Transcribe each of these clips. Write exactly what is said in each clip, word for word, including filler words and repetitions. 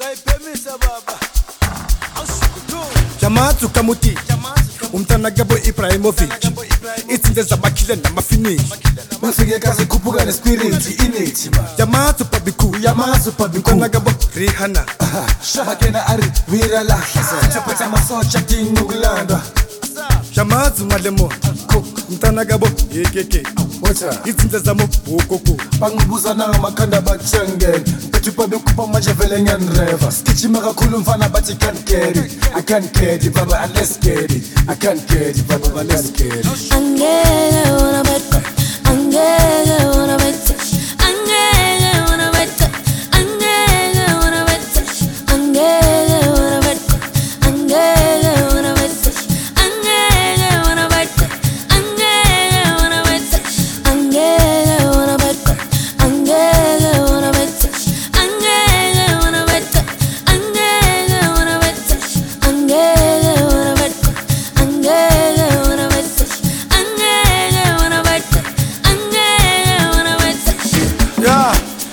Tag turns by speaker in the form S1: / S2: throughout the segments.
S1: Jamatu Kamuti, Umtanagabo Ibrahimovic, it's in the Zabakilan Mafini.
S2: Masigekazi kupuga na spirit innate.
S1: Jamatu Pabiku,
S2: Yamazu Pabiku,
S1: Nagabo Rihanna,
S2: Shahakena Ari, Virala, Chapata Masocha Tinugulanda.
S1: Jamatu Malemo, Umtanagabo, A K K.
S2: What's up?
S1: It's in the Zamo, Okoko.
S2: Bangubuzana Makanda Bachangen, Petupabukupa Majaveling and Reva. Stitchimaka Kulumfana, but you can't get it. I can't get it, Baba, and let's get it. I can't get it, Baba, and let's get it.
S3: I'm gay, wanna bet. I'm gay, wanna bet. I'm gay, wanna bet. I'm gay, wanna bet. I'm gay, wanna bet. I'm gay, wanna bet. I'm gay, wanna bet. I'm gay, wanna bet. I'm gay, wanna bet. I'm gay, wanna bet. I'm gay, wanna bet. I'm gay, wanna bet. I'm gay, wanna bet. I'm gay, wanna bet. I'm gay, wanna bet. I'm gay, wanna bet.
S2: Yeah,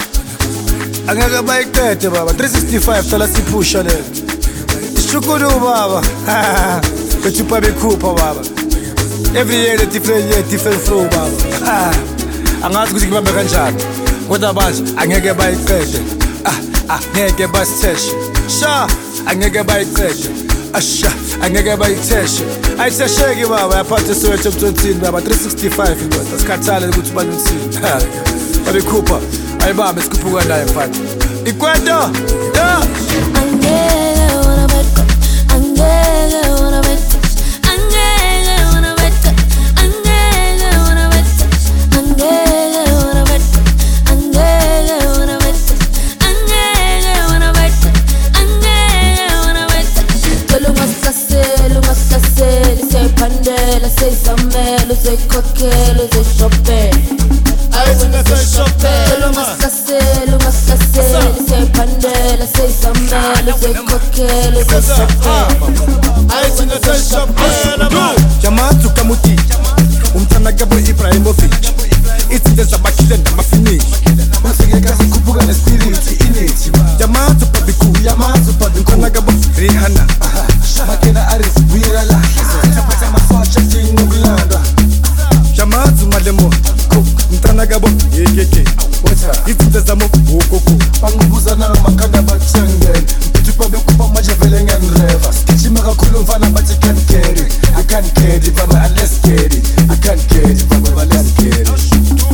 S2: I'm gonna buy that, Baba. three sixty-five, tell us to push on it. Shukuru, Baba. Petupabiku, Baba. Every year, the different year, different flow, Baba. I'm not going to give a gunshot. What about I'm gonna buy that? Ah, ah, I'm gonna buy session. Sha, I'm gonna buy that. Asha, I'm gonna buy session. I say, Shaggy, Baba. I part to search up twenty, Baba. three sixty-five, you know. That's Katala, good to see. Baby Cooper, I bought Miss Cooper and I fight. Equator, yeah.
S3: I'm gay, wanna bet. I'm gay, wanna bet. I'm gay, wanna bet. I'm gay, wanna bet. I'm gay, wanna bet. I'm gay, wanna bet. I'm gay, wanna bet. I'm gay, wanna bet. Tolunga sase, lunga sase, say pandela, say samelo, say cockelo, say shoppe. I wanna say shoppe. Tolunga sase, lunga sase, say pandela, say samelo, say cockelo, say shoppe.
S2: I wanna say shoppe.
S1: Jamatu Kamuti, Umtanagabo Ibrahimovic, it's in the Zabakilan Mafini.
S2: Masigekazi kupuga na spirit innate.
S1: Jamatu Pabiku,
S2: Yamazu Pabiku,
S1: Nagabo Rihanna,
S2: Shahakena Ari, Virala, Chapata Masocha Tinugulanda.
S1: Jamatu Malemo, Umtanagabo A K K.
S2: What's up?
S1: It's in the Zamo, Okoko.
S2: Bangubuzana Makanda Bachangen, Petupabukupa Majaveling and Reva. Stitchimaka Kulumfana, but you can't get it. I can't get it, Baba, and let's get it. I can't get it, Baba, and let's get it.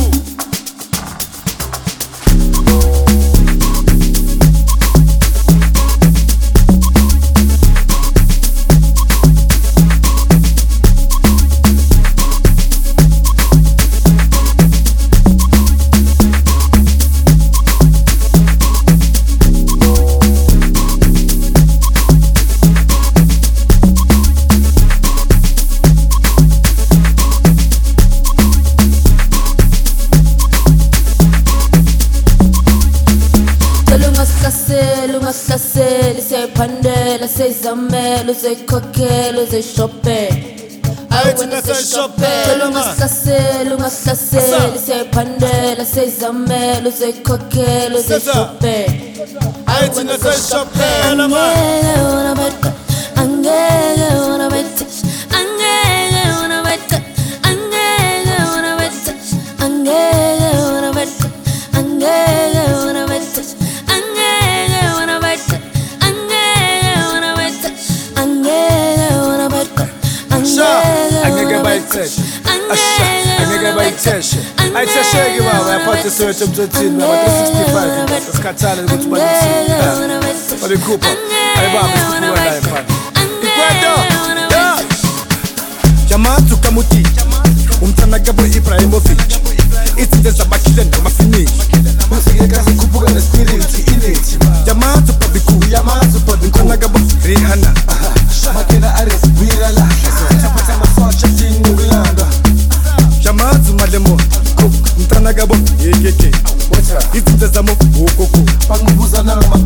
S3: Lunga sase, say pandela, say zamelo, say cockelo, say shoppe. I wanna say shoppe. Lunga sase, lunga sase, say pandela, say zamelo, say cockelo, say shoppe. I wanna say shoppe. Angele wanna bet, angele wanna bet, angele wanna bet, angele wanna bet, angele wanna bet, angele wanna bet.
S2: I'm gonna buy attention. I'm gonna buy attention. I say, Shaggy, I part to search up twenty, Baba, three sixty-five. That's Katala, good to see. Baby Cooper, I bought Miss Cooper and I fight. Equator, yeah.
S1: Jamatu Kamuti, Umtanagabo Ibrahimovic, it's in the Zabakilan Mafini.
S2: Masigekazi kupuga na spirit innate.
S1: Jamatu Pabiku,
S2: Yamazu Pabiku,
S1: Nagabo Rihanna,
S2: Shahakena Ari, Virala, Chapata Masocha Tinugulanda.
S1: Jamatu Malemo, Umtanagabo A K K.
S2: What's up?
S1: It's in the Zamo, Okoko.
S2: Bangubuzana